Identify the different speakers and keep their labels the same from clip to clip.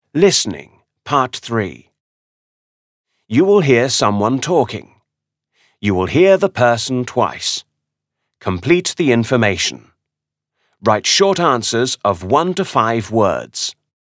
Speaker 1: Listening, Part 3. You will hear someone talking. You will hear the person twice. Complete the information. Write short answers of 1 to 5 words.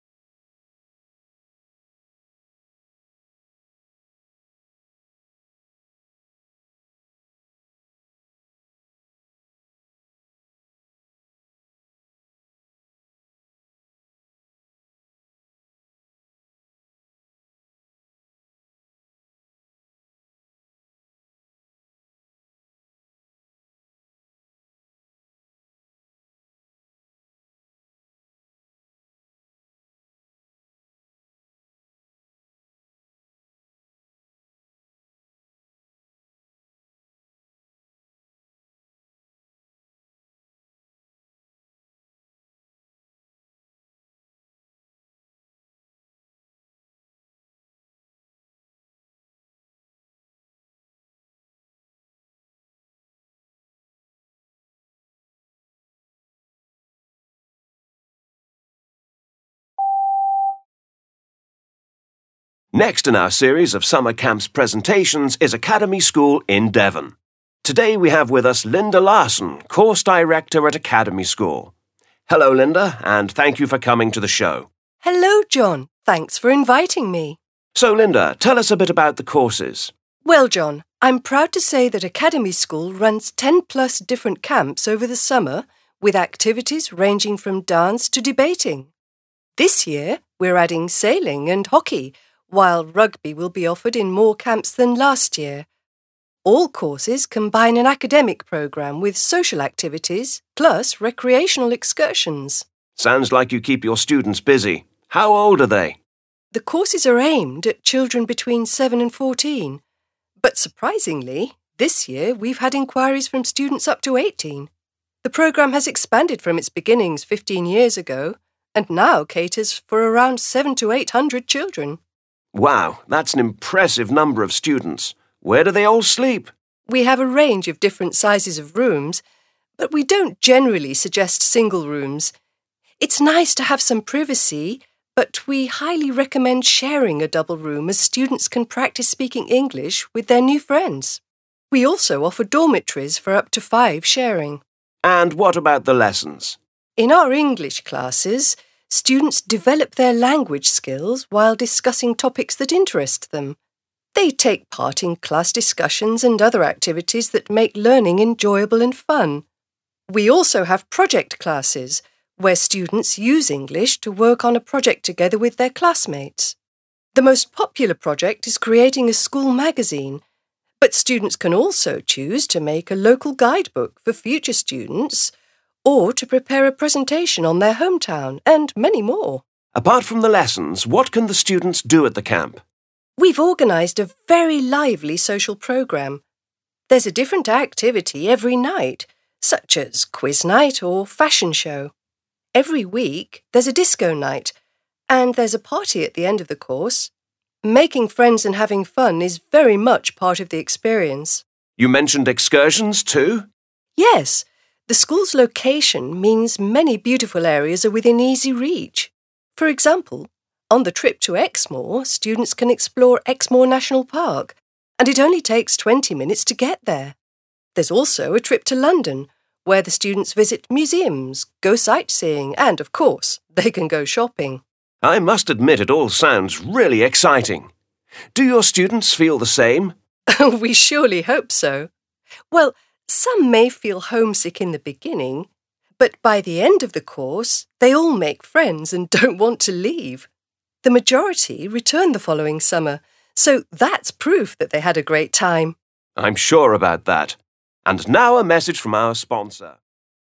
Speaker 1: Next in our series of summer camps presentations is Academy School in Devon. Today we have with us Linda Larson, Course Director at Academy School. Hello, Linda, and thank you for coming to the show.
Speaker 2: Hello, John. Thanks for inviting me.
Speaker 1: So, Linda, tell us a bit about the courses.
Speaker 2: Well, John, I'm proud to say that Academy School runs 10-plus different camps over the summer with activities ranging from dance to debating. This year, we're adding sailing and hockey, while rugby will be offered in more camps than last year. All courses combine an academic programme with social activities plus recreational excursions.
Speaker 1: Sounds like you keep your students busy. How old are they?
Speaker 2: The courses are aimed at children between 7 and 14. But surprisingly, this year we've had inquiries from students up to 18. The programme has expanded from its beginnings 15 years ago and now caters for around 700 to 800 children.
Speaker 1: Wow, that's an impressive number of students. Where do they all sleep?
Speaker 2: We have a range of different sizes of rooms, but we don't generally suggest single rooms. It's nice to have some privacy, but we highly recommend sharing a double room as students can practice speaking English with their new friends. We also offer dormitories for up to 5 sharing.
Speaker 1: And what about the lessons?
Speaker 2: In our English classes, students develop their language skills while discussing topics that interest them. They take part in class discussions and other activities that make learning enjoyable and fun. We also have project classes, where students use English to work on a project together with their classmates. The most popular project is creating a school magazine, but students can also choose to make a local guidebook for future students or to prepare a presentation on their hometown, and many more.
Speaker 1: Apart from the lessons, what can the students do at the camp?
Speaker 2: We've organised a very lively social programme. There's a different activity every night, such as quiz night or fashion show. Every week, there's a disco night, and there's a party at the end of the course. Making friends and having fun is very much part of the experience.
Speaker 1: You mentioned excursions too?
Speaker 2: Yes. The school's location means many beautiful areas are within easy reach. For example, on the trip to Exmoor, students can explore Exmoor National Park, and it only takes 20 minutes to get there. There's also a trip to London, where the students visit museums, go sightseeing, and, of course, they can go shopping.
Speaker 1: I must admit it all sounds really exciting. Do your students feel the same?
Speaker 2: We surely hope so. Well, some may feel homesick in the beginning, but by the end of the course, they all make friends and don't want to leave. The majority return the following summer, so that's proof that they had a great time.
Speaker 1: I'm sure about that. And now a message from our sponsor.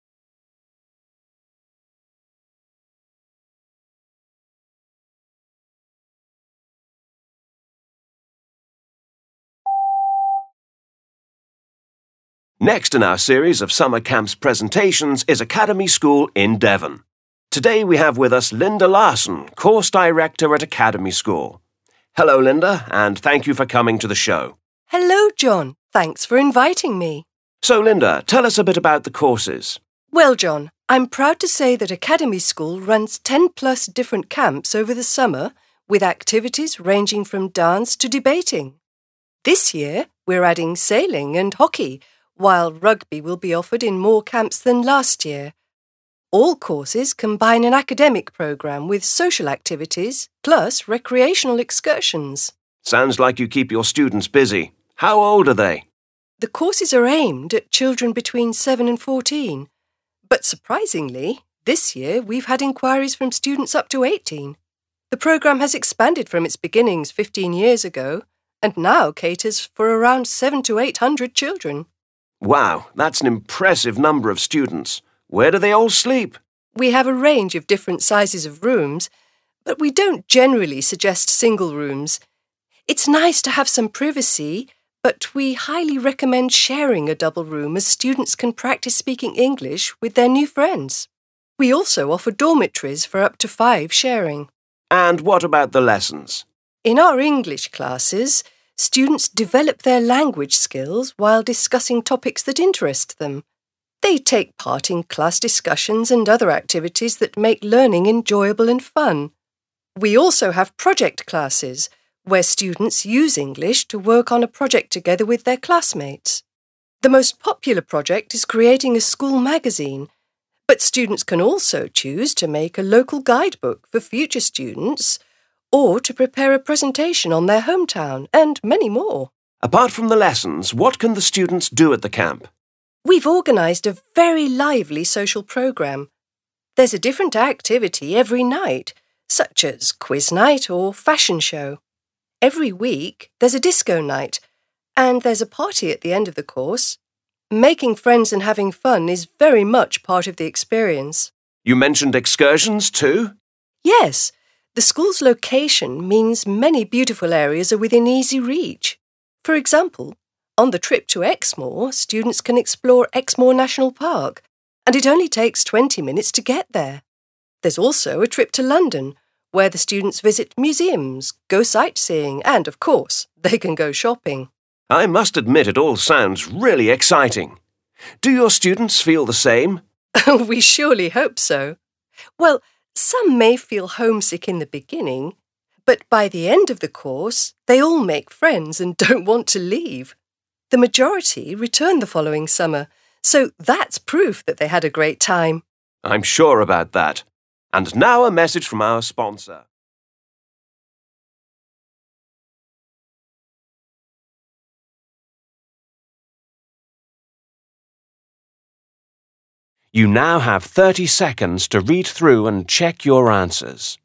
Speaker 1: Next in our series of summer camps presentations is Academy School in Devon. Today we have with us Linda Larson, Course Director at Academy School. Hello, Linda, and thank you for coming to the show.
Speaker 2: Hello, John. Thanks for inviting me.
Speaker 1: So, Linda, tell us a bit about the courses.
Speaker 2: Well, John, I'm proud to say that Academy School runs 10+ different camps over the summer with activities ranging from dance to debating. This year, we're adding sailing and hockey, while rugby will be offered in more camps than last year. All courses combine an academic programme with social activities plus recreational excursions.
Speaker 1: Sounds like you keep your students busy. How old are they?
Speaker 2: The courses are aimed at children between 7 and 14. But surprisingly, this year we've had inquiries from students up to 18. The programme has expanded from its beginnings 15 years ago and now caters for around 700 to 800 children.
Speaker 1: Wow, that's an impressive number of students. Where do they all sleep?
Speaker 2: We have a range of different sizes of rooms, but we don't generally suggest single rooms. It's nice to have some privacy, but we highly recommend sharing a double room as students can practice speaking English with their new friends. We also offer dormitories for up to 5 sharing.
Speaker 1: And what about the lessons?
Speaker 2: In our English classes, students develop their language skills while discussing topics that interest them. They take part in class discussions and other activities that make learning enjoyable and fun. We also have project classes, where students use English to work on a project together with their classmates. The most popular project is creating a school magazine, but students can also choose to make a local guidebook for future students or to prepare a presentation on their hometown and many more.
Speaker 1: Apart from the lessons, what can the students do at the camp?
Speaker 2: We've organised a very lively social programme. There's a different activity every night, such as quiz night or fashion show. Every week, there's a disco night, and there's a party at the end of the course. Making friends and having fun is very much part of the experience.
Speaker 1: You mentioned excursions too?
Speaker 2: Yes, the school's location means many beautiful areas are within easy reach. For example, on the trip to Exmoor, students can explore Exmoor National Park, and it only takes 20 minutes to get there. There's also a trip to London, where the students visit museums, go sightseeing, and, of course, they can go shopping.
Speaker 1: I must admit it all sounds really exciting. Do your students feel the same?
Speaker 2: We surely hope so. Well, some may feel homesick in the beginning, but by the end of the course, they all make friends and don't want to leave. The majority return the following summer, so that's proof that they had a great time.
Speaker 1: I'm sure about that. And now a message from our sponsor. You now have 30 seconds to read through and check your answers.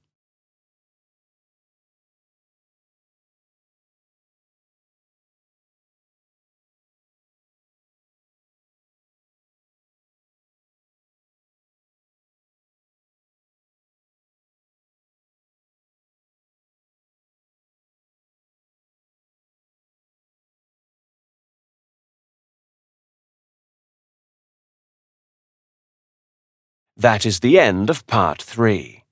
Speaker 1: That is the end of part 3.